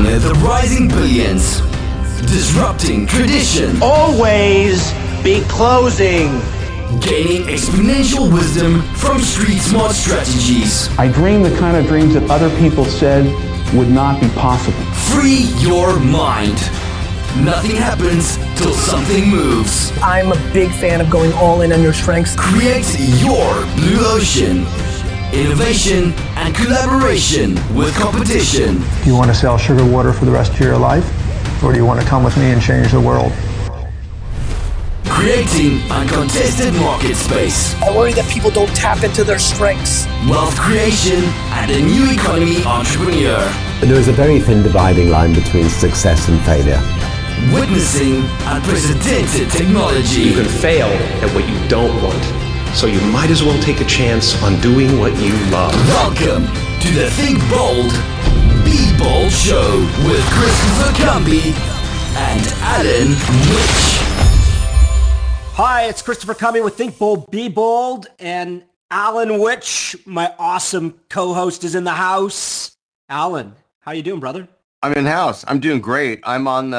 Building the rising billions. Disrupting tradition. Always be closing. Gaining exponential wisdom from street smart strategies. I dream the kind of dreams that other people said would not be possible. Free your mind. Nothing happens till something moves. I'm a big fan of going all in on your strengths. Create your blue ocean. Innovation and collaboration with competition. Do you want to sell sugar water for the rest of your life? Or do you want to come with me and change the world? Creating uncontested market space. I worry that people don't tap into their strengths. Wealth creation and a new economy entrepreneur. There is a very thin dividing line between success and failure. Witnessing unprecedented technology. You can fail at what you don't want, so you might as well take a chance on doing what you love. Welcome to the Think Bold, Be Bold Show with Christopher Cumby and Alan Witch. Hi, it's Christopher Cumby with Think Bold, Be Bold, and Alan Witch, my awesome co-host, is in the house. Alan, how you doing, brother? I'm in house. I'm doing great. I'm on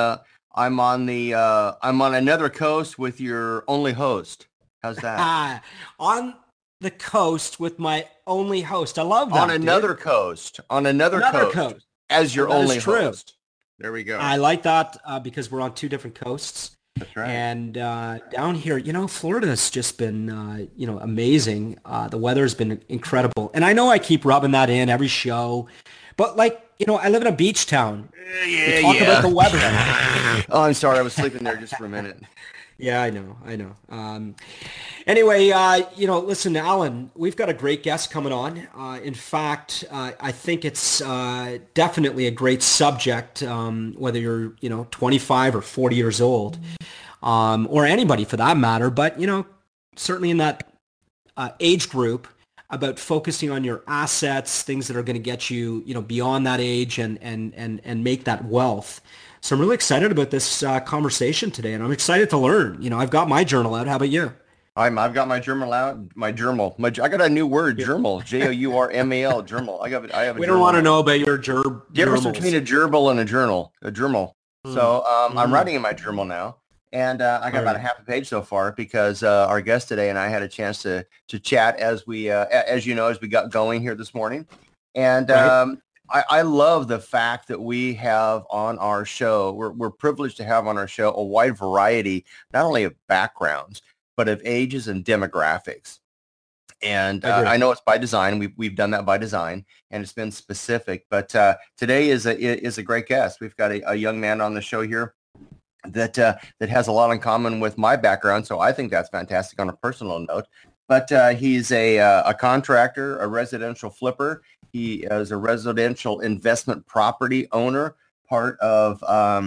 another coast with your only host. How's that? On the coast with my only host. I love that. On another coast. On another coast. As your only host. There we go. I like that because we're on two different coasts. That's right. And down here, Florida's just been, amazing. The weather's been incredible. And I know I keep rubbing that in every show, but I live in a beach town. We talk about the weather. Oh, I'm sorry. I was sleeping there just for a minute. Yeah, I know. Anyway, listen, Alan, we've got a great guest coming on. In fact, I think it's definitely a great subject, whether you're, 25 or 40 years old, or anybody for that matter. But, certainly in that age group, about focusing on your assets, things that are going to get you, beyond that age and make that wealth. So I'm really excited about this conversation today, and I'm excited to learn. I've got my journal out. How about you? I've got my journal out. I got a new word, journal. Jourmal. Journal. I have. We don't want to know about your journal. Difference between a gerbil and a journal. A journal. So I'm writing in my journal now, and I got about a half a page so far because our guest today and I had a chance to chat as we got going here this morning, and. Right. I love the fact that we have on our show, we're privileged to have on our show a wide variety, not only of backgrounds, but of ages and demographics. And I know it's by design. We've done that by design, and it's been specific. But today is a great guest. We've got a young man on the show here that has a lot in common with my background. So I think that's fantastic on a personal note. But he's a contractor, a residential flipper. He is a residential investment property owner, part of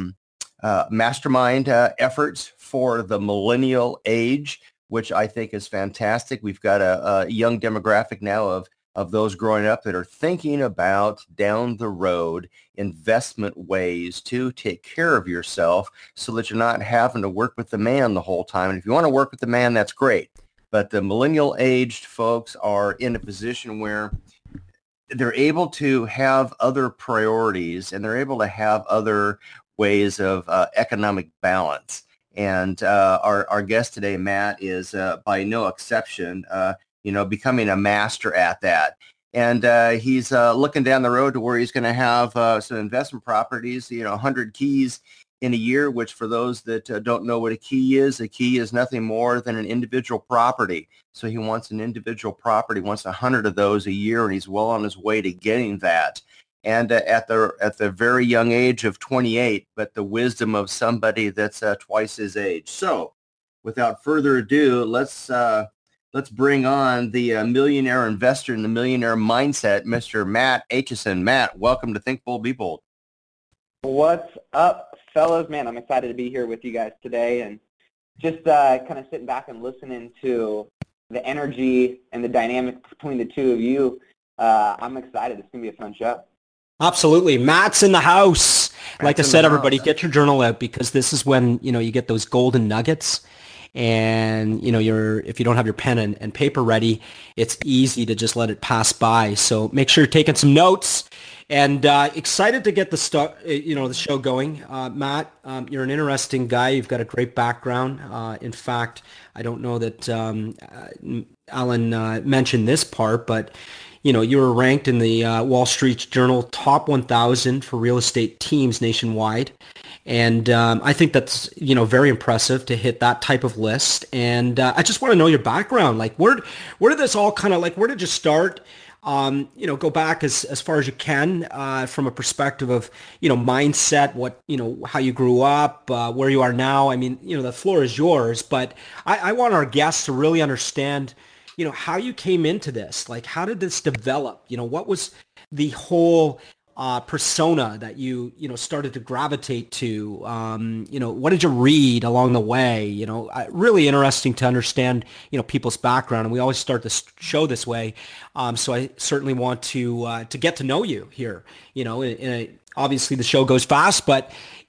mastermind efforts for the millennial age, which I think is fantastic. We've got a young demographic now of those growing up that are thinking about down the road investment ways to take care of yourself so that you're not having to work with the man the whole time. And if you want to work with the man, that's great. But the millennial aged folks are in a position where they're able to have other priorities and they're able to have other ways of economic balance. And our guest today, Matt, is by no exception, becoming a master at that. And he's looking down the road to where he's going to have some investment properties, 100 keys in a year, which for those that don't know what a key is nothing more than an individual property. So he wants an individual property, wants 100 of those a year, and he's well on his way to getting that. And at the very young age of 28, but the wisdom of somebody that's twice his age. So without further ado, let's bring on the millionaire investor and the millionaire mindset, Mr. Matt Aitchison. Matt, welcome to Think Bold, Be Bold. What's up, fellas? Man, I'm excited to be here with you guys today and just kind of sitting back and listening to the energy and the dynamic between the two of you. I'm excited. It's going to be a fun show. Absolutely. Matt's in the house. Like I said, everybody, get your journal out because this is when, you get those golden nuggets. and if you don't have your pen and paper ready, it's easy to just let it pass by. So make sure you're taking some notes. And excited to get the show going. Matt, you're an interesting guy. You've got a great background. In fact, I don't know that Alan mentioned this part, but you were ranked in the Wall Street Journal top 1,000 for real estate teams nationwide. And I think that's, very impressive to hit that type of list. And I just want to know your background. Like, where did this all kind of, like, where did you start? Go back as far as you can from a perspective of, mindset, what, how you grew up, where you are now. I mean, the floor is yours, but I want our guests to really understand, how you came into this. Like, how did this develop? What was the whole persona that you started to gravitate to? What did you read along the way? Really interesting to understand people's background, and we always start the show this way. So I certainly want to get to know you here. Obviously the show goes fast, but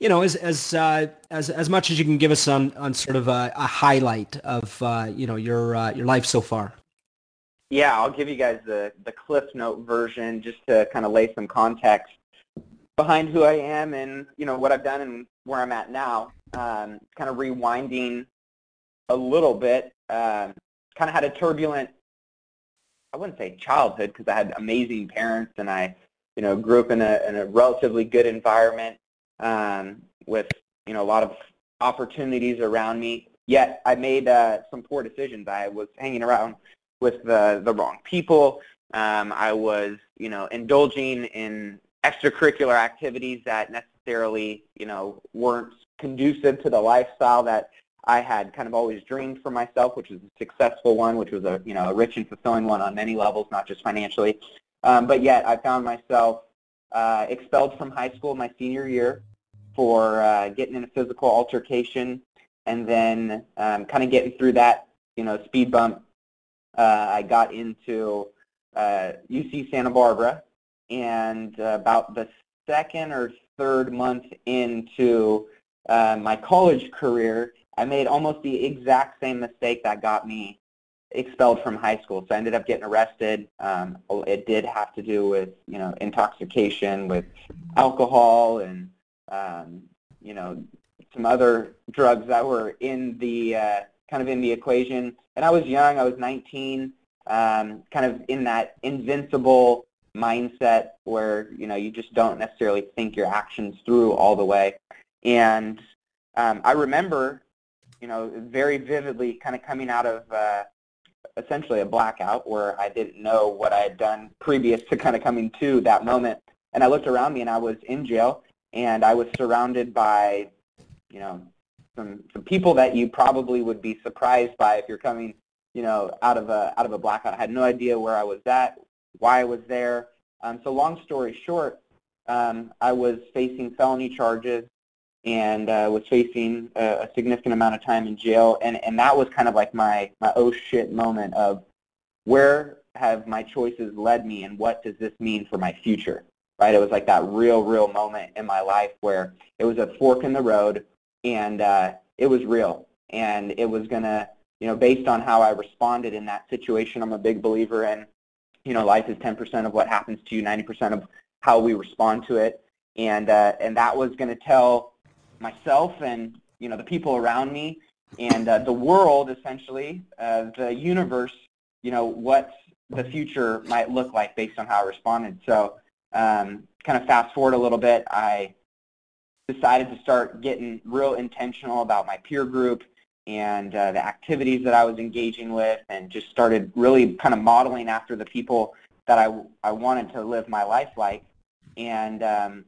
as much as you can give us on sort of a highlight of your life so far. Yeah, I'll give you guys the Cliff Note version just to kind of lay some context behind who I am and, what I've done and where I'm at now. Kind of rewinding a little bit, kind of had a turbulent, I wouldn't say childhood because I had amazing parents and I, grew up in a relatively good environment with, a lot of opportunities around me. Yet I made some poor decisions. I was hanging around with the wrong people. I was, indulging in extracurricular activities that necessarily, weren't conducive to the lifestyle that I had kind of always dreamed for myself, which was a successful one, which was a rich and fulfilling one on many levels, not just financially. But yet I found myself expelled from high school my senior year for getting in a physical altercation, and then kind of getting through that, speed bump. I got into UC Santa Barbara, and about the second or third month into my college career, I made almost the exact same mistake that got me expelled from high school. So I ended up getting arrested. It did have to do with, intoxication with alcohol and, some other drugs that were in the kind of in the equation. And I was young. I was 19, kind of in that invincible mindset where, you just don't necessarily think your actions through all the way. And I remember, very vividly kind of coming out of essentially a blackout where I didn't know what I had done previous to kind of coming to that moment. And I looked around me and I was in jail, and I was surrounded by, some people that you probably would be surprised by if you're coming, out of a blackout. I had no idea where I was at, why I was there. So long story short, I was facing felony charges and was facing a significant amount of time in jail. And that was kind of like my oh shit moment of where have my choices led me and what does this mean for my future, right? It was like that real moment in my life where it was a fork in the road, and it was real. And it was going to, based on how I responded in that situation, I'm a big believer in, life is 10% of what happens to you, 90% of how we respond to it. And that was going to tell myself and, the people around me and the world, essentially, the universe, what the future might look like based on how I responded. So kind of fast forward a little bit, I decided to start getting real intentional about my peer group and the activities that I was engaging with, and just started really kind of modeling after the people that I wanted to live my life like, and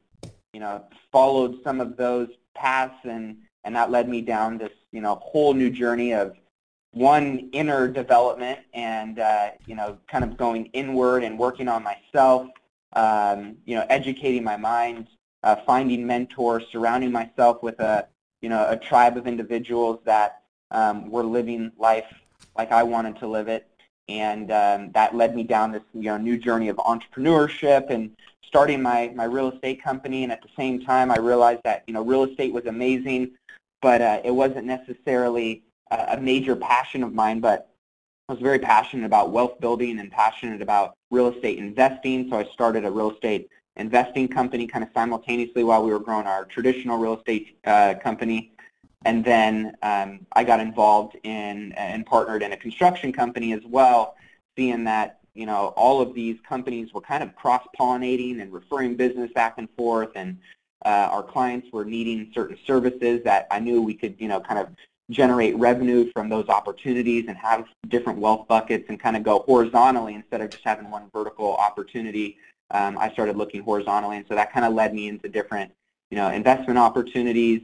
followed some of those paths, and that led me down this whole new journey of one, inner development, and kind of going inward and working on myself, educating my mind, finding mentors, surrounding myself with a tribe of individuals that were living life like I wanted to live it, and that led me down this new journey of entrepreneurship and starting my real estate company. And at the same time, I realized that real estate was amazing, but it wasn't necessarily a major passion of mine, but I was very passionate about wealth building and passionate about real estate investing, so I started a real estate investing company kind of simultaneously while we were growing our traditional real estate company. And then I got involved in and partnered in a construction company as well, seeing that, you know, all of these companies were kind of cross-pollinating and referring business back and forth, and our clients were needing certain services that I knew we could, you know, kind of generate revenue from those opportunities and have different wealth buckets and kind of go horizontally instead of just having one vertical opportunity. I started looking horizontally, and so that kind of led me into different, you know, investment opportunities.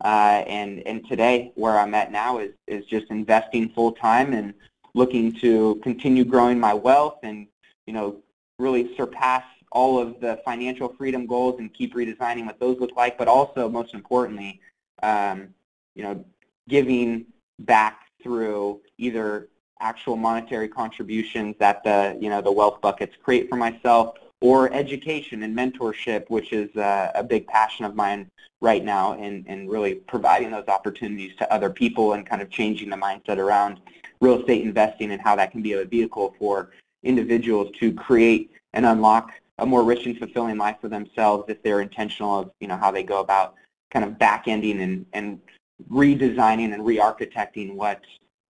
And today, where I'm at now is just investing full time and looking to continue growing my wealth and, you know, really surpass all of the financial freedom goals and keep redesigning what those look like, but also, most importantly, you know, giving back through either actual monetary contributions that the, you know, the wealth buckets create for myself, or education and mentorship, which is a big passion of mine right now, and really providing those opportunities to other people and kind of changing the mindset around real estate investing and how that can be a vehicle for individuals to create and unlock a more rich and fulfilling life for themselves if they're intentional of, you know, how they go about kind of back-ending and redesigning and re-architecting what,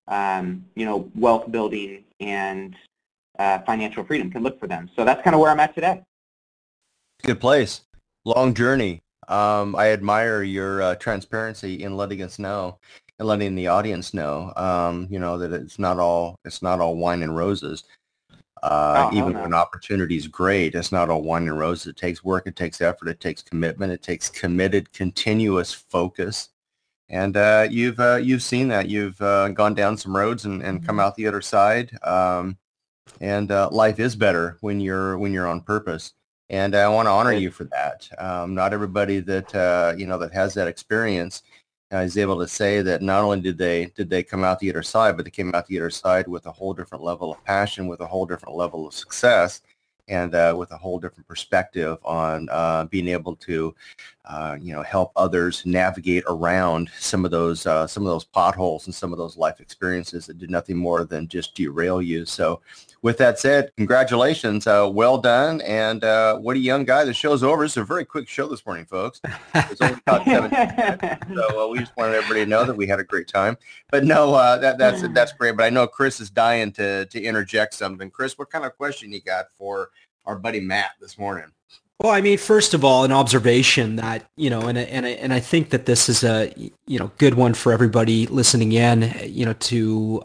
you know, wealth building and financial freedom can look for them. So that's kind of where I'm at today. Good place. Long journey. I admire your transparency in letting us know and letting the audience know, you know, that it's not all wine and roses. Even when opportunity is great, it's not all wine and roses. It takes work, it takes effort, it takes commitment, it takes committed, continuous focus. And you've seen that. You've gone down some roads and come out the other side. And life is better when you're on purpose. And I want to honor you for that. Not everybody that you know, that has that experience is able to say that not only did they come out the other side, but they came out the other side with a whole different level of passion, with a whole different level of success, and with a whole different perspective on being able to, you know, help others navigate around some of those potholes and some of those life experiences that did nothing more than just derail you. So, with that said, congratulations, well done. And what a young guy. The show's over. It's a very quick show this morning, folks. It's only about 17 minutes, so we just wanted everybody to know that we had a great time. But no, that's great. But I know Chris is dying to interject something. Chris, what kind of question you got for our buddy Matt this morning? Well, I mean, first of all, an observation that, you know, and I think that this is a, you know, good one for everybody listening in, you know, to,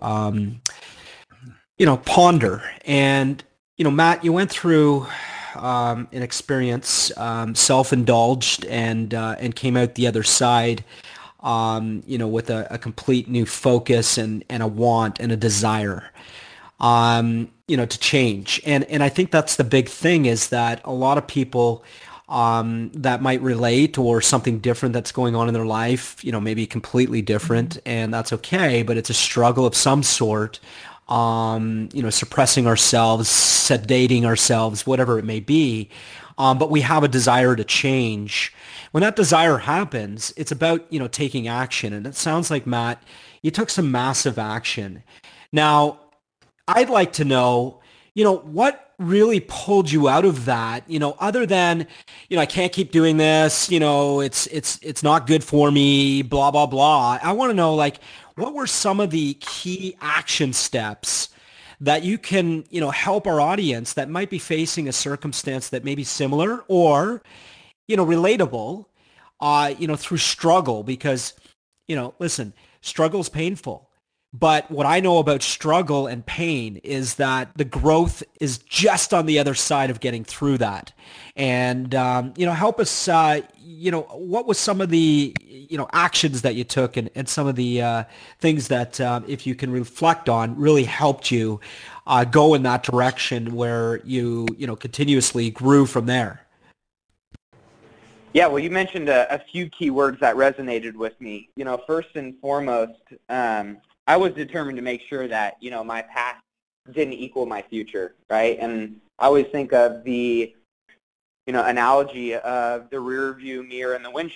you know, ponder. And, you know, Matt, you went through an experience, self-indulged, and came out the other side, you know, with a complete new focus and a want and a desire, you know, to change. And I think that's the big thing, is that a lot of people that might relate, or something different that's going on in their life, you know, maybe completely different, and that's okay, but it's a struggle of some sort, you know, suppressing ourselves, sedating ourselves, whatever it may be. But we have a desire to change. When that desire happens, it's about, you know, taking action. And it sounds like, Matt, you took some massive action. Now, I'd like to know, you know, what really pulled you out of that, you know, other than, you know, I can't keep doing this, you know, it's not good for me, blah, blah, blah. I want to know, like, what were some of the key action steps that you can, you know, help our audience that might be facing a circumstance that may be similar or, you know, relatable, you know, through struggle? Because, you know, listen, struggle is painful. But what I know about struggle and pain is that the growth is just on the other side of getting through that. And, you know, help us, you know, what was some of the, you know, actions that you took, and some of the things that, if you can reflect on, really helped you go in that direction where you know, continuously grew from there? Yeah, well, you mentioned a few key words that resonated with me. You know, first and foremost, I was determined to make sure that, you know, my past didn't equal my future, right? And I always think of the, you know, analogy of the rear view mirror and the windshield.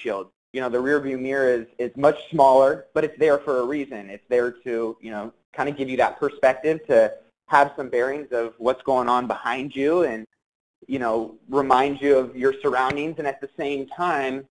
you know, the rearview mirror is much smaller, but it's there for a reason. It's there to, you know, kind of give you that perspective to have some bearings of what's going on behind you and, you know, remind you of your surroundings. And at the same time,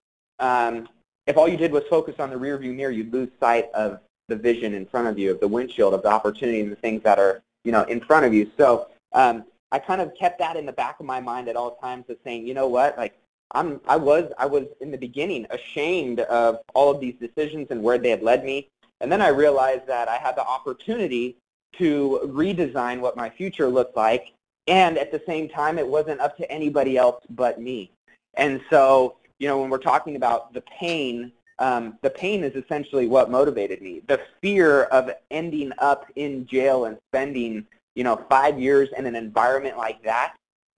if all you did was focus on the rearview mirror, you'd lose sight of the vision in front of you, of the windshield, of the opportunity and the things that are, you know, in front of you. So I kind of kept that in the back of my mind at all times of saying, you know what, like I was in the beginning ashamed of all of these decisions and where they had led me. And then I realized that I had the opportunity to redesign what my future looked like. And at the same time, it wasn't up to anybody else but me. And so, you know, when we're talking about the pain is essentially what motivated me. The fear of ending up in jail and spending, you know, 5 years in an environment like that,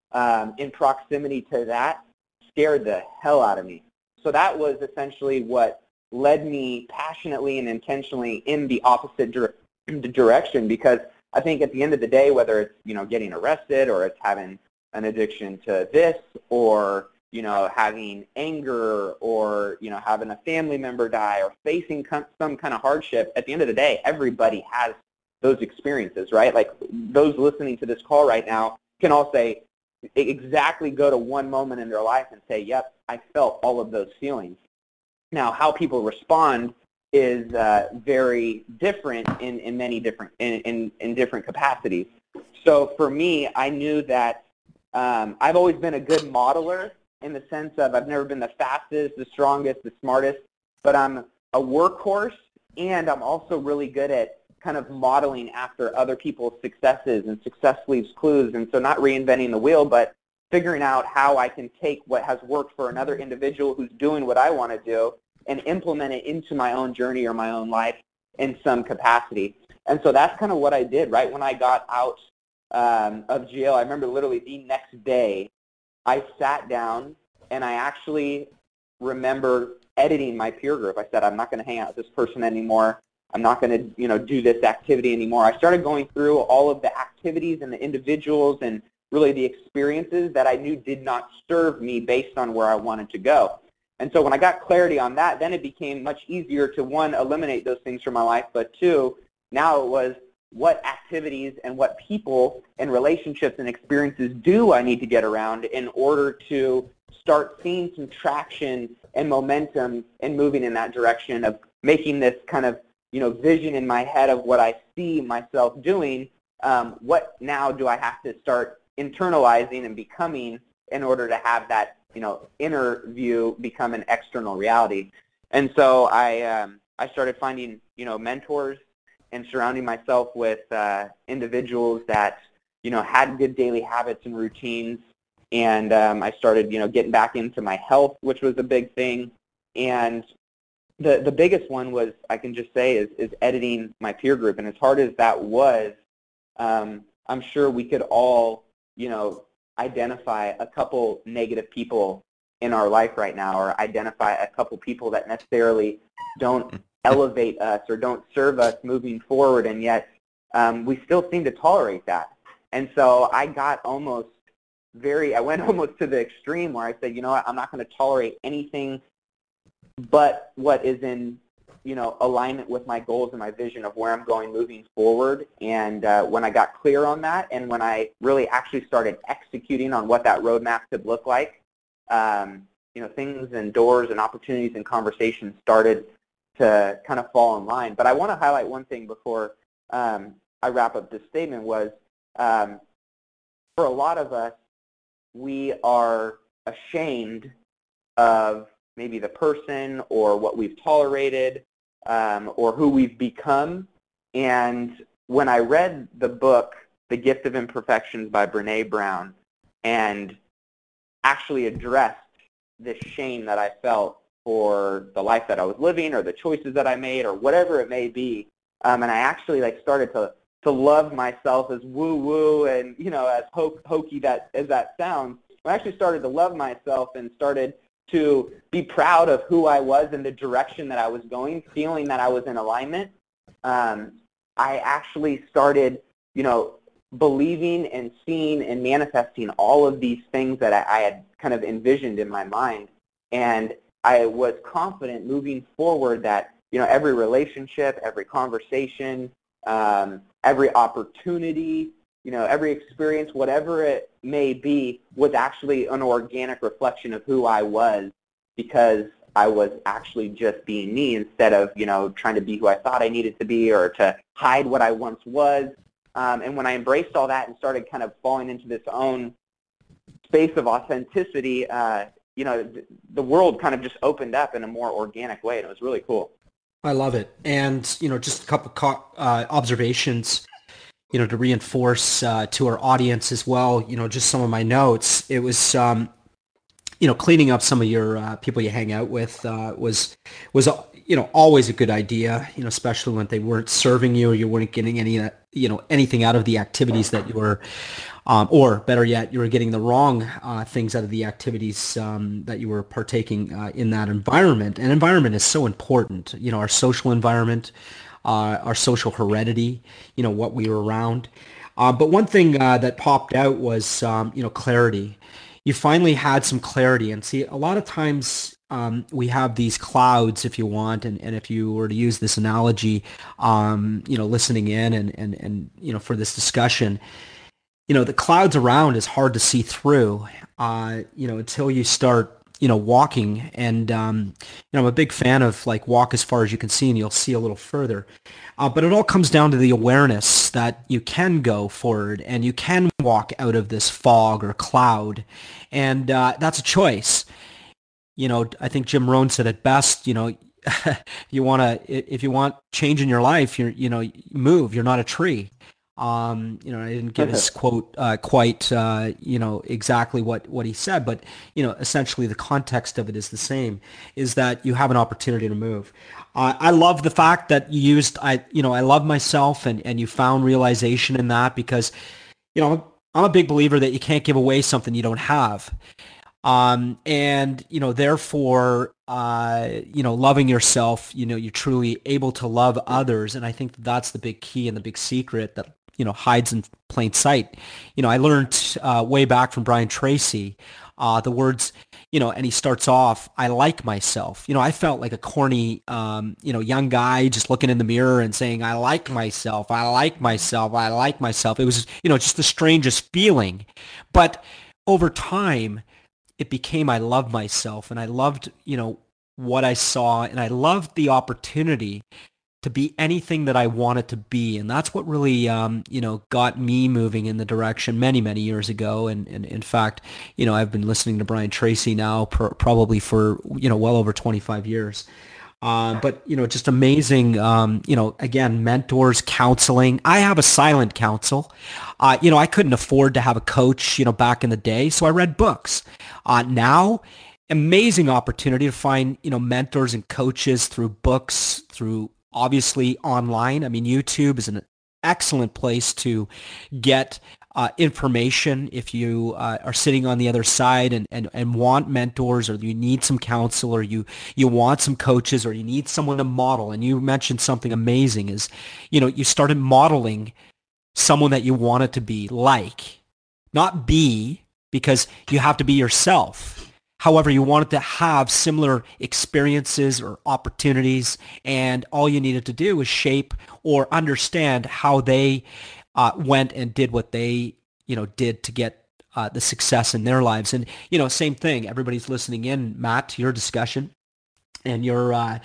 in proximity to that, scared the hell out of me. So that was essentially what led me passionately and intentionally in the opposite direction, because I think at the end of the day, whether it's, you know, getting arrested or it's having an addiction to this or, you know, having anger or, you know, having a family member die or facing some kind of hardship, at the end of the day, everybody has those experiences, right? Like those listening to this call right now can all say, exactly go to one moment in their life and say, yep, I felt all of those feelings. Now, how people respond is very different in many different in different capacities. So for me, I knew that I've always been a good modeler in the sense of I've never been the fastest, the strongest, the smartest, but I'm a workhorse, and I'm also really good at kind of modeling after other people's successes, and success leaves clues. And so not reinventing the wheel, but figuring out how I can take what has worked for another individual who's doing what I want to do and implement it into my own journey or my own life in some capacity. And so that's kind of what I did. Right when I got out of jail, I remember literally the next day, I sat down and I actually remember editing my peer group. I said, I'm not going to hang out with this person anymore. I'm not going to, you know, do this activity anymore. I started going through all of the activities and the individuals and really the experiences that I knew did not serve me based on where I wanted to go. And so when I got clarity on that, then it became much easier to, one, eliminate those things from my life, but two, now it was what activities and what people and relationships and experiences do I need to get around in order to start seeing some traction and momentum and moving in that direction of making this kind of, you know, vision in my head of what I see myself doing. What now do I have to start internalizing and becoming in order to have that, you know, inner view become an external reality? And so I started finding, you know, mentors and surrounding myself with individuals that, you know, had good daily habits and routines. And I started, you know, getting back into my health, which was a big thing. And the biggest one was, I can just say, is editing my peer group. And as hard as that was, I'm sure we could all, you know, identify a couple negative people in our life right now, or identify a couple people that necessarily don't elevate us or don't serve us moving forward, and yet we still seem to tolerate that. And so I went almost to the extreme where I said, you know what, I'm not going to tolerate anything but what is in, you know, alignment with my goals and my vision of where I'm going moving forward. And when I got clear on that, and when I really actually started executing on what that roadmap could look like, you know, things and doors and opportunities and conversations started to kind of fall in line. But I want to highlight one thing before I wrap up this statement was, for a lot of us, we are ashamed of maybe the person or what we've tolerated, or who we've become. And when I read the book, The Gift of Imperfections by Brené Brown, and actually addressed this shame that I felt for the life that I was living or the choices that I made or whatever it may be, and I actually started to love myself, as woo-woo and, you know, as hokey as that sounds, I actually started to love myself and started to be proud of who I was and the direction that I was going, feeling that I was in alignment. I actually started, you know, believing and seeing and manifesting all of these things that I had kind of envisioned in my mind. And I was confident moving forward that, every relationship, every conversation, every opportunity, every experience, whatever it may be, was actually an organic reflection of who I was, because I was actually just being me instead of, trying to be who I thought I needed to be or to hide what I once was. And when I embraced all that and started kind of falling into this own space of authenticity, the world kind of just opened up in a more organic way, and it was really cool. I love it. And, just a couple observations, to reinforce to our audience as well, just some of my notes. It was, cleaning up some of your people you hang out with was always a good idea, especially when they weren't serving you or you weren't getting any, anything out of the activities that you were, or better yet, you were getting the wrong things out of the activities that you were partaking in that environment. And environment is so important, our social environment, our social heredity, what we were around. But one thing that popped out was, clarity. You finally had some clarity. And see, a lot of times we have these clouds, if you want, and if you were to use this analogy, listening in and for this discussion, the clouds around is hard to see through, until you start, walking. And, I'm a big fan of like walk as far as you can see and you'll see a little further. But it all comes down to the awareness that you can go forward and you can walk out of this fog or cloud. And that's a choice. I think Jim Rohn said it best, if you want change in your life, you move, you're not a tree. I didn't get his quote quite, exactly what he said, but, essentially the context of it is the same, is that you have an opportunity to move. I love the fact that you used, I love myself and you found realization in that because, I'm a big believer that you can't give away something you don't have. And, therefore, loving yourself, you're truly able to love others. And I think that's the big key and the big secret that, hides in plain sight. I learned way back from Brian Tracy, the words, and he starts off, I like myself. I felt like a corny, young guy just looking in the mirror and saying, I like myself, I like myself, I like myself. It was, just the strangest feeling. But over time, it became I love myself, and I loved, what I saw, and I loved the opportunity to be anything that I wanted to be. And that's what really, got me moving in the direction many, many years ago. And in fact, I've been listening to Brian Tracy now probably for, well over 25 years. But, just amazing, again, mentors, counseling. I have a silent counsel. I couldn't afford to have a coach, back in the day. So I read books. Now, amazing opportunity to find, mentors and coaches through books, through obviously online. I mean, YouTube is an excellent place to get information if you are sitting on the other side and want mentors, or you need some counsel, or you want some coaches, or you need someone to model. And you mentioned something amazing is, you started modeling someone that you wanted to be like, not be, because you have to be yourself. However, you wanted to have similar experiences or opportunities, and all you needed to do was shape or understand how they went and did what they, did to get the success in their lives. And, same thing. Everybody's listening in, Matt, to your discussion, and you're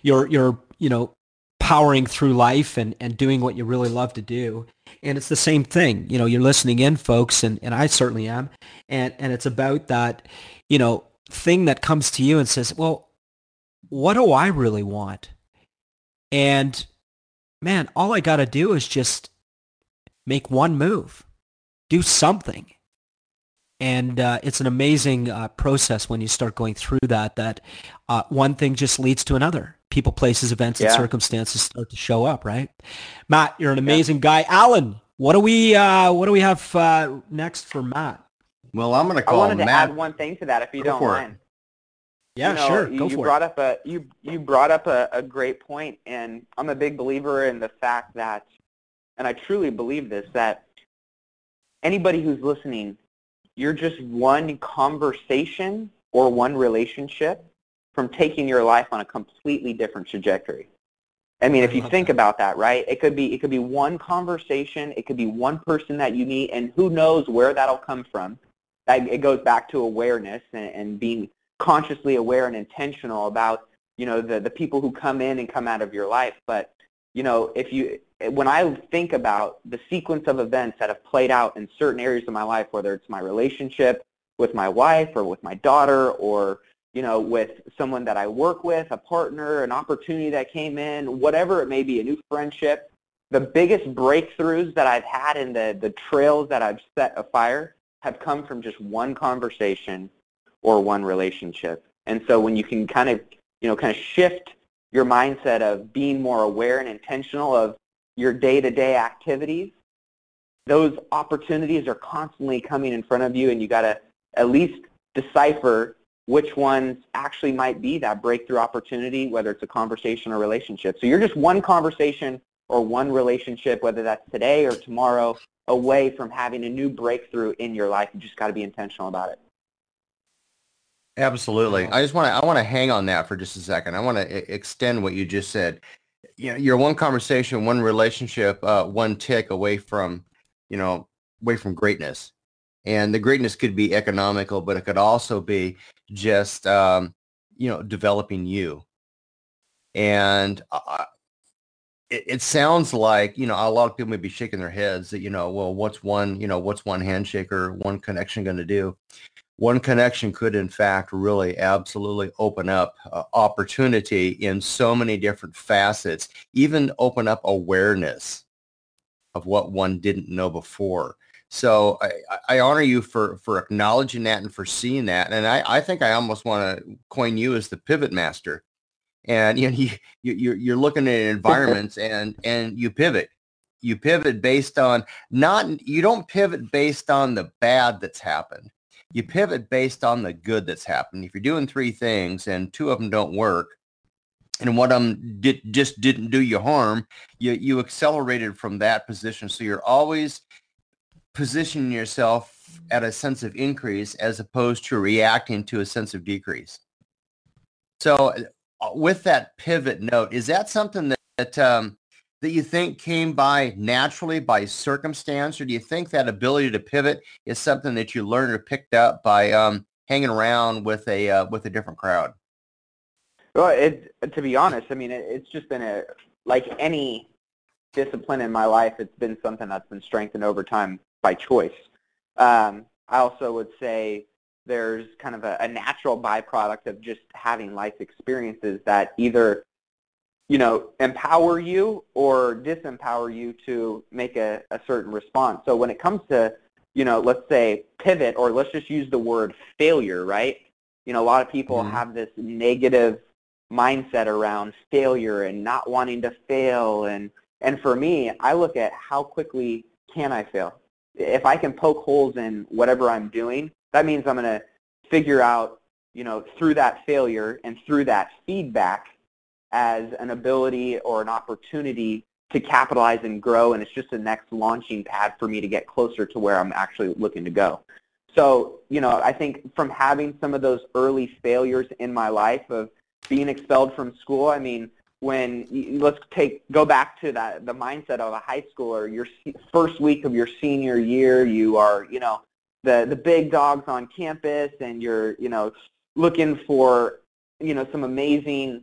powering through life and doing what you really love to do. And it's the same thing. You're listening in, folks, and I certainly am. And it's about that, thing that comes to you and says, well, what do I really want? And man, all I got to do is just make one move, do something. And it's an amazing process when you start going through that one thing just leads to another. People, places, events, and circumstances start to show up, right? Matt, you're an amazing guy. Alan, what do we have next for Matt? Well, I'm going to call I wanted Matt. to add one thing to that, if you don't mind. Yeah, sure. Go for it. You brought up a great point, and I'm a big believer in the fact that, and I truly believe this, that anybody who's listening, you're just one conversation or one relationship from taking your life on a completely different trajectory. I mean, if you think about that, right? It could be one conversation, it could be one person that you meet, and who knows where that'll come from. It goes back to awareness and being consciously aware and intentional about, the people who come in and come out of your life. But, when I think about the sequence of events that have played out in certain areas of my life, whether it's my relationship with my wife or with my daughter or, with someone that I work with, a partner, an opportunity that came in, whatever it may be, a new friendship, the biggest breakthroughs that I've had in the trails that I've set afire have come from just one conversation or one relationship. And so when you can kind of shift your mindset of being more aware and intentional of your day-to-day activities, those opportunities are constantly coming in front of you, and you got to at least decipher which ones actually might be that breakthrough opportunity, whether it's a conversation or relationship. So you're just one conversation or one relationship, whether that's today or tomorrow, away from having a new breakthrough in your life. You just got to be intentional about it. Absolutely. I want to hang on that for just a second. I want to extend what you just said. You're one conversation, one relationship, one tick away from greatness. And the greatness could be economical, but it could also be just, developing you. And it sounds like, a lot of people may be shaking their heads that, well, what's one handshake or one connection going to do? One connection could, in fact, really absolutely open up opportunity in so many different facets, even open up awareness of what one didn't know before. So I honor you for acknowledging that and for seeing that. And I think I almost want to coin you as the pivot master. And you're looking at environments and you pivot. You pivot based on you don't pivot based on the bad that's happened. You pivot based on the good that's happened. If you're doing three things and two of them don't work, and one of them just didn't do you harm, you accelerated from that position. So you're always positioning yourself at a sense of increase as opposed to reacting to a sense of decrease. So with that pivot note, is that something that you think came by naturally by circumstance, or do you think that ability to pivot is something that you learned or picked up by hanging around with a different crowd? Well, to be honest, I mean, it's just been like any discipline in my life, it's been something that's been strengthened over time by choice. I also would say there's kind of a natural byproduct of just having life experiences that either, empower you or disempower you to make a certain response. So when it comes to, let's say pivot, or let's just use the word failure, right? A lot of people have this negative mindset around failure and not wanting to fail. And for me, I look at how quickly can I fail? If I can poke holes in whatever I'm doing, that means I'm going to figure out, through that failure and through that feedback as an ability or an opportunity to capitalize and grow, and it's just the next launching pad for me to get closer to where I'm actually looking to go. So, I think from having some of those early failures in my life of being expelled from school, I mean, go back to the mindset of a high schooler. Your first week of your senior year, you are, the big dogs on campus, and you're, looking for, some amazing,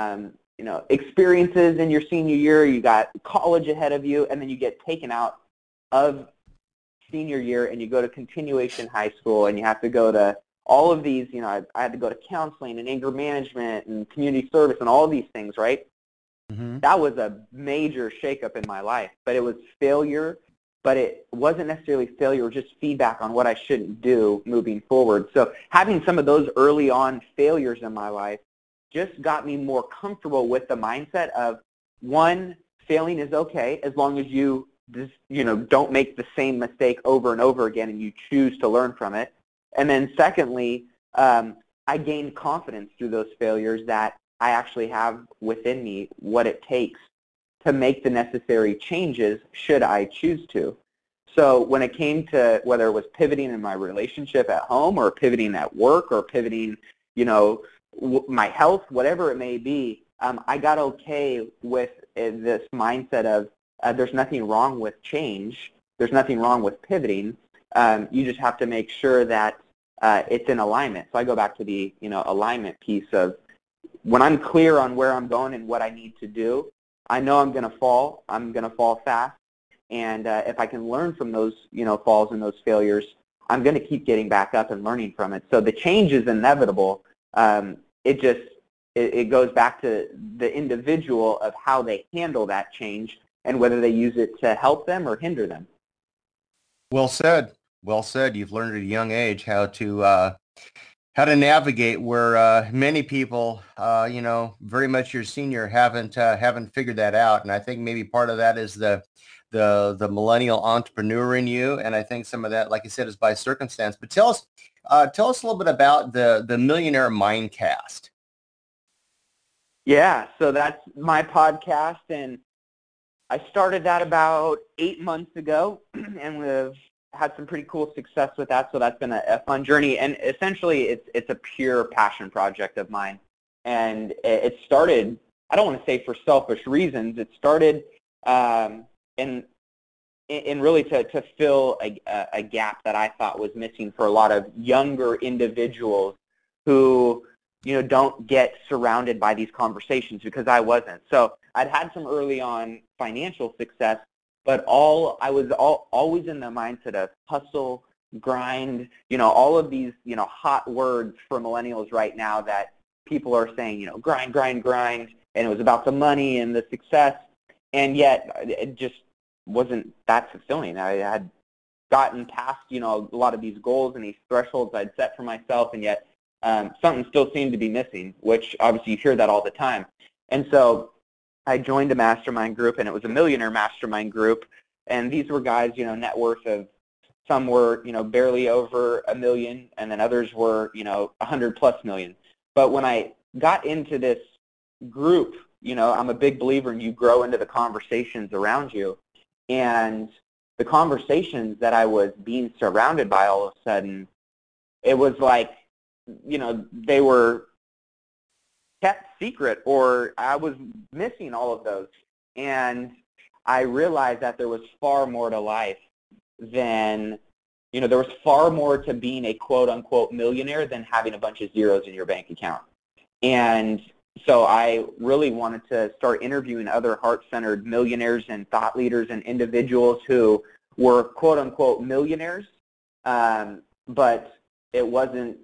experiences in your senior year. You got college ahead of you, and then you get taken out of senior year, and you go to continuation high school, and you have to go to all of these, I had to go to counseling and anger management and community service and all of these things, right? Mm-hmm. That was a major shakeup in my life, but it was failure, but it wasn't necessarily failure, it was just feedback on what I shouldn't do moving forward. So having some of those early on failures in my life just got me more comfortable with the mindset of, one, failing is okay as long as you don't make the same mistake over and over again and you choose to learn from it. And then secondly, I gained confidence through those failures that I actually have within me what it takes to make the necessary changes should I choose to. So when it came to whether it was pivoting in my relationship at home or pivoting at work or pivoting, my health, whatever it may be, I got okay with this mindset of there's nothing wrong with change. There's nothing wrong with pivoting. You just have to make sure that it's in alignment. So I go back to the alignment piece of when I'm clear on where I'm going and what I need to do, I know I'm going to fall. I'm going to fall fast. And if I can learn from those falls and those failures, I'm going to keep getting back up and learning from it. So the change is inevitable. It goes back to the individual of how they handle that change and whether they use it to help them or hinder them. Well said. Well said. You've learned at a young age how to navigate where many people, very much your senior haven't figured that out. And I think maybe part of that is the millennial entrepreneur in you, and I think some of that, like you said, is by circumstance. But tell us a little bit about the Millionaire Mindcast. Yeah, so that's my podcast, and I started that about 8 months ago, and we've had some pretty cool success with that. So that's been a fun journey, and essentially it's a pure passion project of mine. And it started, I don't want to say for selfish reasons. It started in really to fill a gap that I thought was missing for a lot of younger individuals who don't get surrounded by these conversations, because I wasn't. So I'd had some early on financial success, but I was always in the mindset of hustle, grind, all of these hot words for millennials right now that people are saying, grind, grind, grind, and it was about the money and the success, and yet it just wasn't that fulfilling. I had gotten past, a lot of these goals and these thresholds I'd set for myself, and yet something still seemed to be missing, which obviously you hear that all the time. And so I joined a mastermind group, and it was a millionaire mastermind group, and these were guys, net worth of, some were, barely over $1 million, and then others were, 100+ million. But when I got into this group, I'm a big believer in you grow into the conversations around you. And the conversations that I was being surrounded by all of a sudden, it was like, they were kept secret, or I was missing all of those. And I realized that there was far more to life than, there was far more to being a quote-unquote millionaire than having a bunch of zeros in your bank account. And so I really wanted to start interviewing other heart-centered millionaires and thought leaders and individuals who were quote-unquote millionaires, but it wasn't,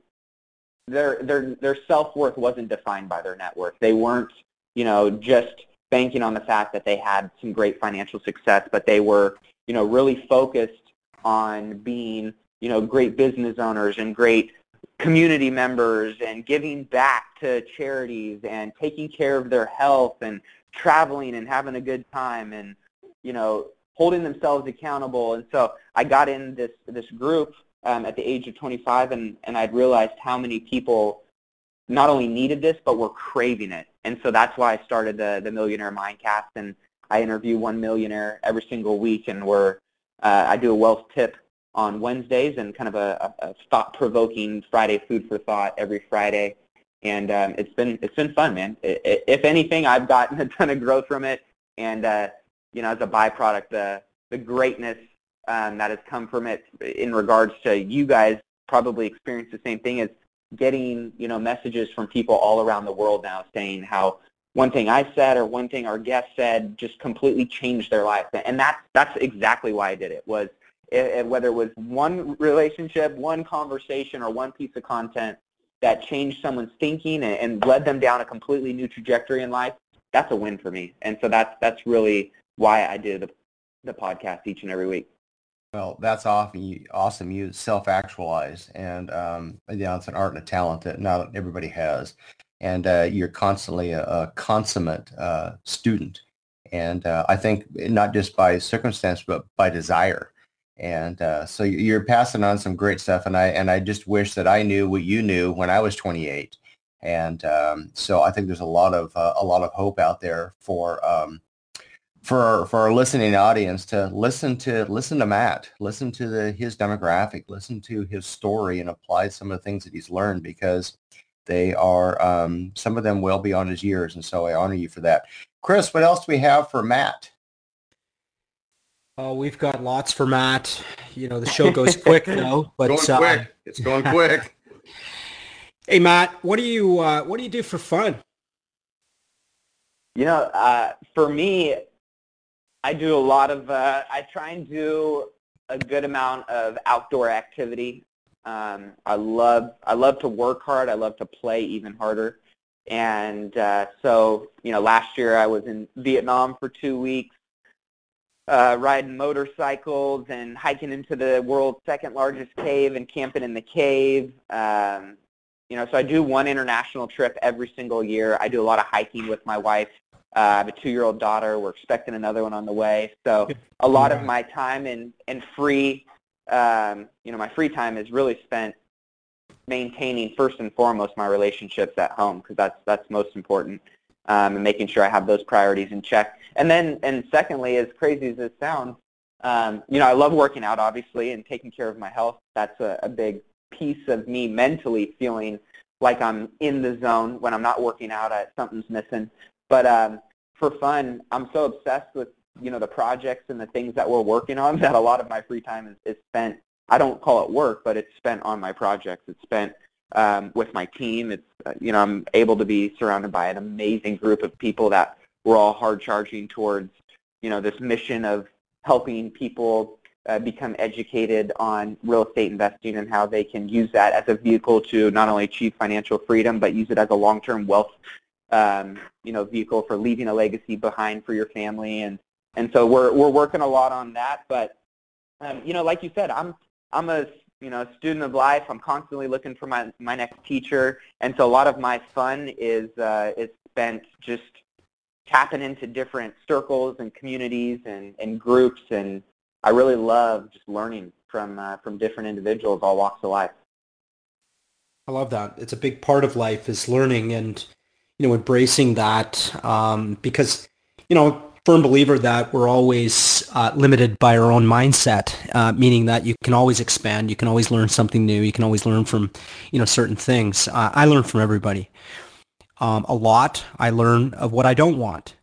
their self-worth wasn't defined by their net worth. They weren't, just banking on the fact that they had some great financial success, but they were, really focused on being, great business owners and great community members and giving back to charities and taking care of their health and traveling and having a good time and, holding themselves accountable. And so I got in this group at the age of 25, and I'd realized how many people not only needed this, but were craving it. And so that's why I started the Millionaire Mindcast, and I interview one millionaire every single week, and I do a wealth tip on Wednesdays and kind of a thought-provoking Friday food for thought every Friday. And it's been fun, man. If anything, I've gotten a ton of growth from it, and as a byproduct, the greatness that has come from it in regards to you guys probably experience the same thing as getting, messages from people all around the world now saying how one thing I said or one thing our guest said just completely changed their life. And that's exactly why I did it, was whether it was one relationship, one conversation, or one piece of content that changed someone's thinking and led them down a completely new trajectory in life, that's a win for me. And so that's really why I do the podcast each and every week. Well, that's awesome. You self-actualize, and it's an art and a talent that not everybody has. And you're constantly a consummate student, and I think not just by circumstance, but by desire. And so you're passing on some great stuff, and I just wish that I knew what you knew when I was 28. And so I think there's a lot of hope out there for our listening audience to listen to Matt, listen to his demographic, listen to his story, and apply some of the things that he's learned, because They are, some of them well beyond his years, and so I honor you for that. Chris, what else do we have for Matt? Oh, we've got lots for Matt. You know, the show goes quick though, but Going quick. It's going quick. Hey, Matt, what do you do for fun? You know, for me, I do a lot of, I try and do a good amount of outdoor activity. I love to work hard. I love to play even harder. And so, you know, last year I was in Vietnam for 2 weeks, riding motorcycles and hiking into the world's second largest cave and camping in the cave. You know, so I do one international trip every single year. I do a lot of hiking with my wife. I have a 2-year-old daughter. We're expecting another one on the way. So a lot of my time in free, you know, my free time is really spent maintaining first and foremost my relationships at home, because that's most important, and making sure I have those priorities in check. And then, and secondly, as crazy as it sounds, you know, I love working out, obviously, and taking care of my health. That's a big piece of me mentally feeling like I'm in the zone. When I'm not working out, something's missing. But for fun, I'm so obsessed with, you know, the projects and the things that we're working on that a lot of my free time is spent. I don't call it work, but it's spent on my projects. It's spent with my team. It's, you know, I'm able to be surrounded by an amazing group of people that we're all hard charging towards, you know, this mission of helping people become educated on real estate investing and how they can use that as a vehicle to not only achieve financial freedom, but use it as a long-term wealth, you know, vehicle for leaving a legacy behind for your family. And so we're working a lot on that. But, you know, like you said, I'm a, you know, student of life. I'm constantly looking for my next teacher. And so a lot of my fun is spent just tapping into different circles and communities and groups. And I really love just learning from different individuals, all walks of life. I love that. It's a big part of life is learning and, you know, embracing that, because, you know, firm believer that we're always limited by our own mindset, meaning that you can always expand, you can always learn something new, you can always learn from, you know, certain things. I learn from everybody. A lot I learn of what I don't want,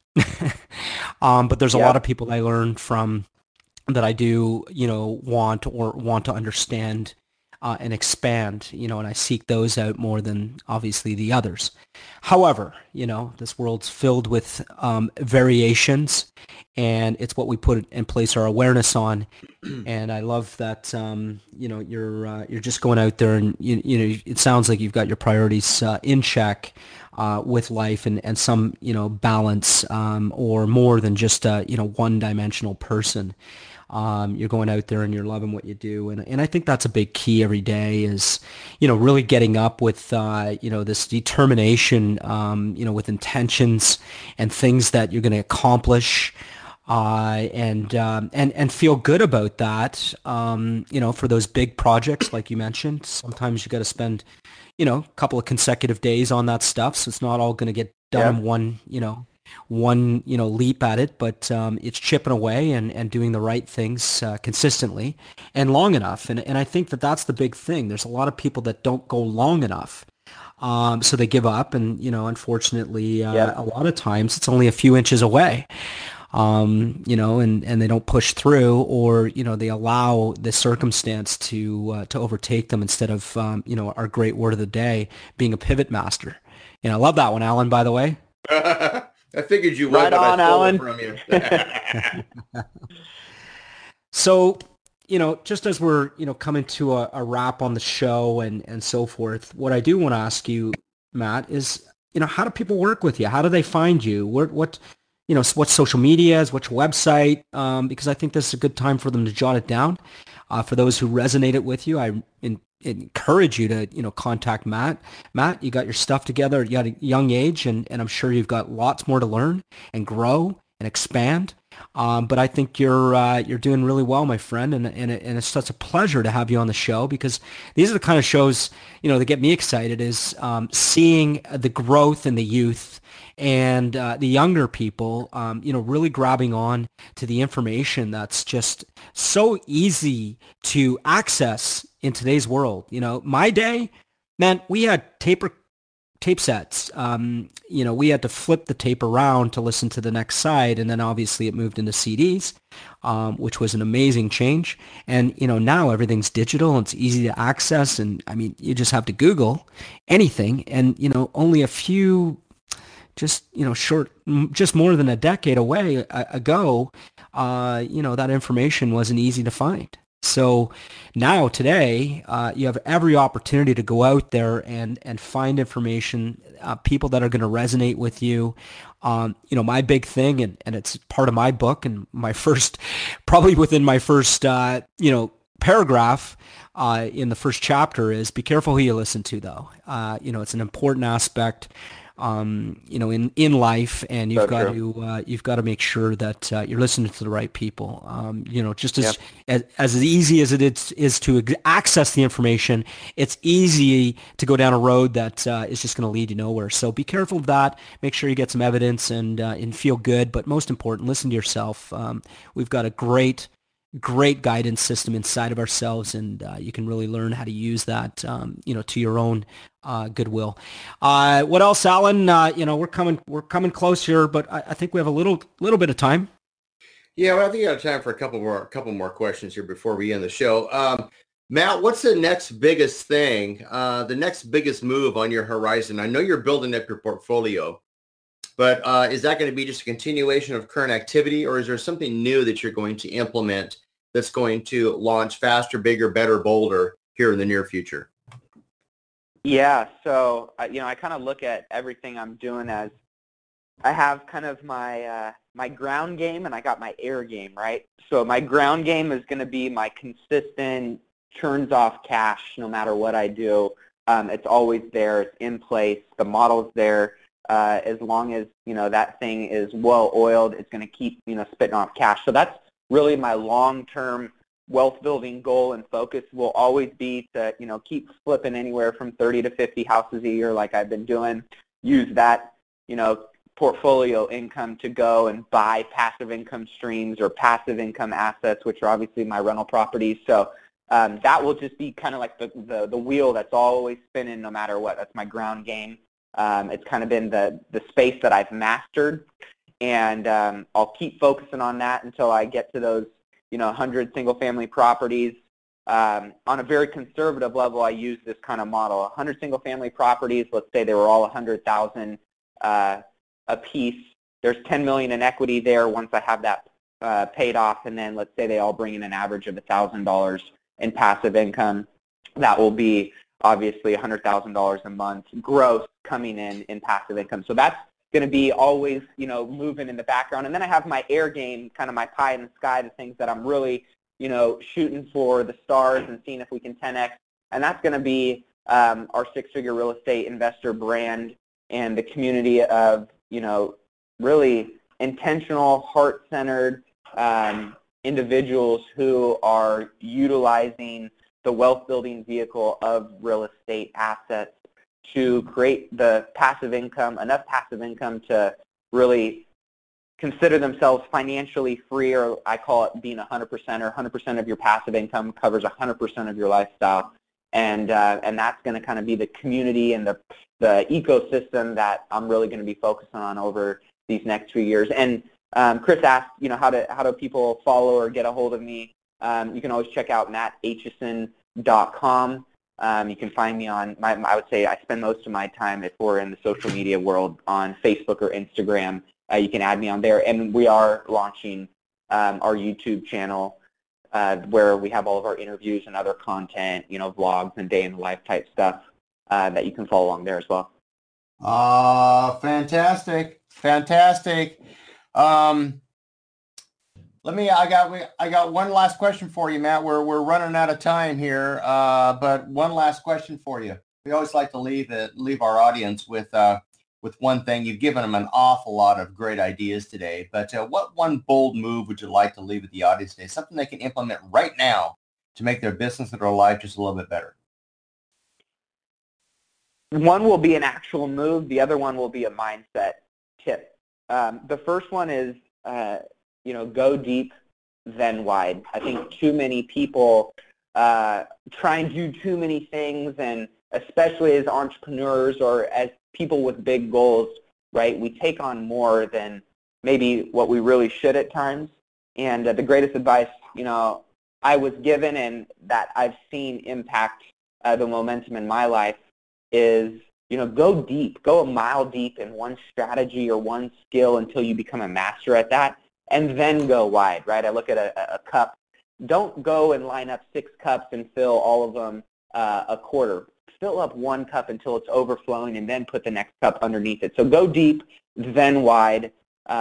but there's a lot of people I learn from that I do, you know, want to understand and expand, you know, and I seek those out more than obviously the others. However, you know, this world's filled with variations, and it's what we put and place our awareness on. And I love that, you know, you're just going out there and, you know, it sounds like you've got your priorities in check with life and some, you know, balance, or more than just a, you know, one-dimensional person. You're going out there and you're loving what you do. And I think that's a big key every day is, you know, really getting up with, you know, this determination, you know, with intentions and things that you're going to accomplish, and feel good about that, you know, for those big projects, like you mentioned. Sometimes you got to spend, you know, a couple of consecutive days on that stuff. So it's not all going to get done in one leap at it, but it's chipping away and doing the right things consistently and long enough. And I think that that's the big thing. There's a lot of people that don't go long enough. So they give up, and, you know, unfortunately, a lot of times it's only a few inches away, you know, and they don't push through, or, you know, they allow the circumstance to overtake them instead of, you know, our great word of the day being a pivot master. And I love that one, Alan, by the way. I figured you would, right on, but I stole Alan. it from you. So, you know, just as we're, you know, coming to a wrap on the show and so forth, what I do want to ask you, Matt, is, you know, how do people work with you? How do they find you? What you know, what social media is, what's your website? Because I think this is a good time for them to jot it down. For those who resonated with you, I encourage you to, you know, contact Matt. Matt, you got your stuff together at a young age, and I'm sure you've got lots more to learn and grow and expand. But I think you're doing really well, my friend, and it's such a pleasure to have you on the show, because these are the kind of shows, you know, that get me excited, is seeing the growth in the youth and the younger people, you know, really grabbing on to the information that's just so easy to access in today's world. You know, my day, man, we had tape tape sets. We had to flip the tape around to listen to the next side, and then obviously it moved into CDs, which was an amazing change. And now everything's digital and it's easy to access, and I mean, you just have to Google anything, and only a few, just just more than a decade ago, that information wasn't easy to find. So now today, you have every opportunity to go out there and find information, people that are going to resonate with you. My big thing, and it's part of my book and probably within my first, paragraph in the first chapter is be careful who you listen to, though. It's an important aspect. In life, and you've got to make sure that you're listening to the right people. Just as easy as it is to access the information, it's easy to go down a road that is just going to lead you nowhere. So be careful of that. Make sure you get some evidence and feel good. But most important, listen to yourself. We've got a great guidance system inside of ourselves, and you can really learn how to use that, to your own goodwill. What else, Alan? We're coming close here, but I think we have a little bit of time. Yeah, well, I think you have time for a couple more questions here before we end the show. Matt, what's the next biggest thing, the next biggest move on your horizon? I know you're building up your portfolio, but is that going to be just a continuation of current activity, or is there something new that you're going to implement that's going to launch faster, bigger, better, bolder here in the near future? Yeah, so I kind of look at everything I'm doing as I have kind of my my ground game and I got my air game, right? So my ground game is going to be my consistent turns off cash no matter what I do. It's always there. It's in place. The model's there. As long as that thing is well oiled, it's going to keep spitting off cash. So that's really my long-term wealth building goal and focus will always be to keep flipping anywhere from 30 to 50 houses a year like I've been doing. Use that portfolio income to go and buy passive income streams or passive income assets, which are obviously my rental properties. So that will just be kind of like the wheel that's always spinning no matter what. That's my ground game. It's kind of been the space that I've mastered, and I'll keep focusing on that until I get to those 100 single-family properties. On a very conservative level, I use this kind of model. 100 single-family properties, let's say they were all $100,000 a piece. There's $10 million in equity there once I have that paid off, and then let's say they all bring in an average of $1,000 in passive income. That will be obviously $100,000 a month gross coming in passive income. So that's going to be always, moving in the background. And then I have my air game, kind of my pie in the sky, the things that I'm really, shooting for the stars and seeing if we can 10X. And that's going to be our six-figure real estate investor brand and the community of, really intentional, heart-centered individuals who are utilizing the wealth-building vehicle of real estate assets to create the passive income, enough passive income to really consider themselves financially free, or I call it being 100%, or 100% of your passive income covers 100% of your lifestyle. And that's going to kind of be the community and the ecosystem that I'm really going to be focusing on over these next few years. And Chris asked, how do people follow or get a hold of me? You can always check out mattaitchison.com. You can find me on, I would say I spend most of my time, if we're in the social media world, on Facebook or Instagram. You can add me on there. And we are launching our YouTube channel where we have all of our interviews and other content, vlogs and day in the life type stuff that you can follow along there as well. Fantastic. I got one last question for you, Matt. We're running out of time here, but one last question for you. We always like to leave our audience with one thing. You've given them an awful lot of great ideas today, but what one bold move would you like to leave with the audience today? Something they can implement right now to make their business or their life just a little bit better. One will be an actual move. The other one will be a mindset tip. The first one is, go deep, then wide. I think too many people try and do too many things, and especially as entrepreneurs or as people with big goals, right, we take on more than maybe what we really should at times. And the greatest advice, I was given and that I've seen impact the momentum in my life is, go deep, go a mile deep in one strategy or one skill until you become a master at that, and then go wide, right? I look at a cup. Don't go and line up 6 cups and fill all of them a quarter. Fill up one cup until it's overflowing and then put the next cup underneath it. So go deep, then wide.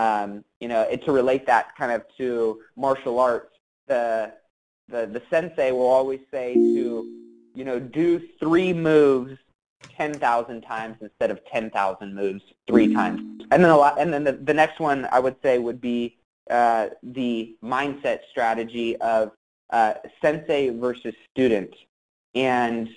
To relate that kind of to martial arts, the sensei will always say to, do 3 moves 10,000 times instead of 10,000 moves 3 times. And then the next one I would say would be the mindset strategy of sensei versus student. And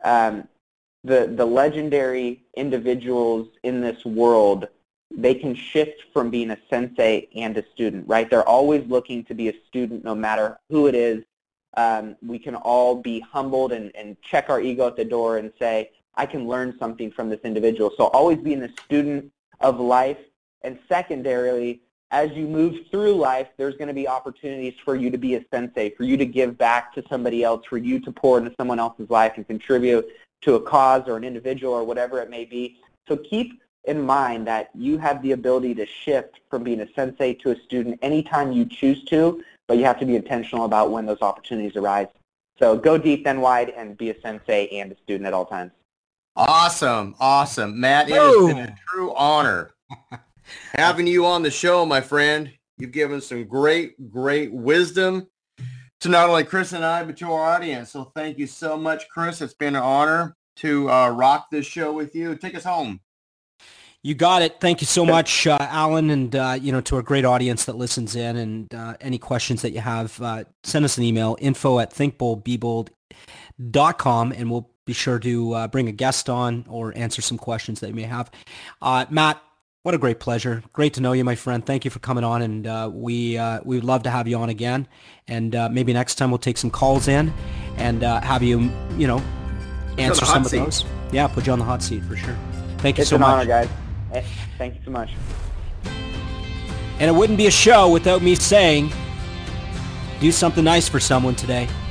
the legendary individuals in this world, they can shift from being a sensei and a student, right? They're always looking to be a student no matter who it is. We can all be humbled and check our ego at the door and say, I can learn something from this individual. So always being a student of life. And secondarily, as you move through life, there's going to be opportunities for you to be a sensei, for you to give back to somebody else, for you to pour into someone else's life and contribute to a cause or an individual or whatever it may be. So keep in mind that you have the ability to shift from being a sensei to a student anytime you choose to, but you have to be intentional about when those opportunities arise. So go deep, then wide, and be a sensei and a student at all times. Awesome. Matt, it has been a true honor having you on the show, my friend. You've given some great wisdom to not only Chris and I, but to our audience. So thank you so much, Chris. It's been an honor to rock this show with you. Take us home. You got it. Thank you so much, Alan, and to our great audience that listens in. And any questions that you have, send us an email, info@thinkboldbebold.com, and we'll be sure to bring a guest on or answer some questions that you may have. Matt, what a great pleasure. Great to know you, my friend. Thank you for coming on, and we would love to have you on again. And maybe next time we'll take some calls in and have you, answer some of those. Yeah, put you on the hot seat for sure. Thank you so much. It's an honor, guys. Thank you so much. And it wouldn't be a show without me saying, do something nice for someone today.